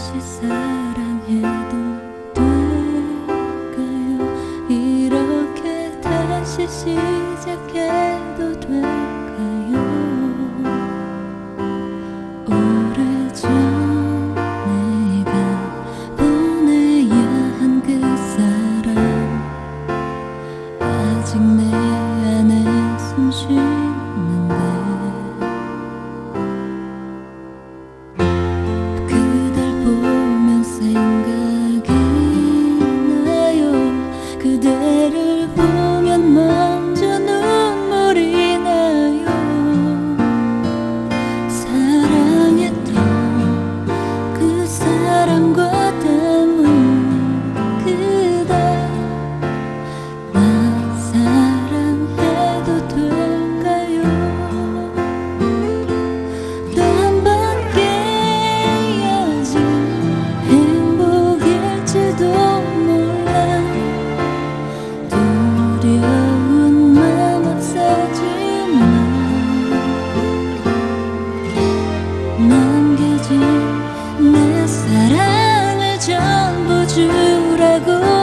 다시 사랑해도 될까요? 이렇게 다시 시작해도 될까요? 오래전 내가 보내야 한 그 사람 아직 내 안에 숨 쉬는데 그댈 보면 생각이 나요. 그대를 보면 먼저 눈물이 나요. 사랑했던 그 사람과 닮은 그대 나 사랑해도 될까요? 또 한 번 깨어진 행복일지도 몰라. 두려운 맘 없어지마. 남겨진 내 사랑을 전부 주라고